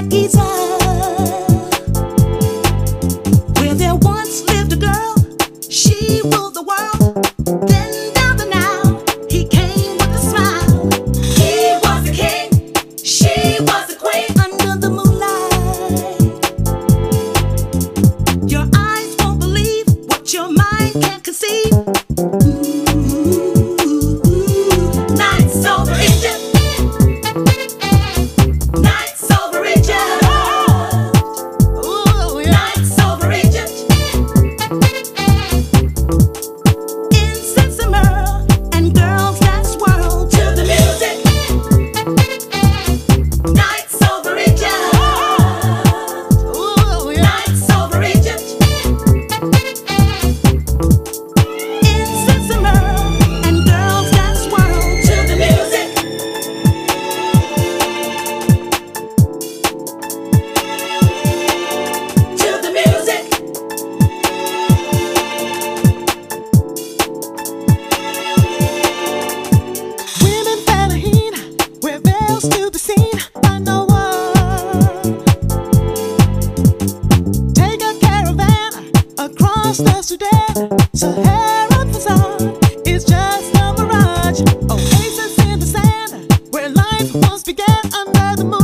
Giza, where there once lived a girl. She ruled the world. Then down the Nile, he came with a smile. He was a king, she was a queen. Under the moonlight, your eyes won't believe what your mind can't conceive. Nights over Egypt. Nights over Egypt. Ooh, yeah. Nights over Egypt. Incense and myrrh and girls that swirl to the music. Nights over Egypt. Ooh, yeah. Nights over Egypt. Incense and myrrh and girls that swirl to the music. To the music. Women Fallaheen wear veils to the scene. I know one. Take a caravan across the Sudan. Sahara facade is just a mirage. Oasis in the sand where life once began under the moon.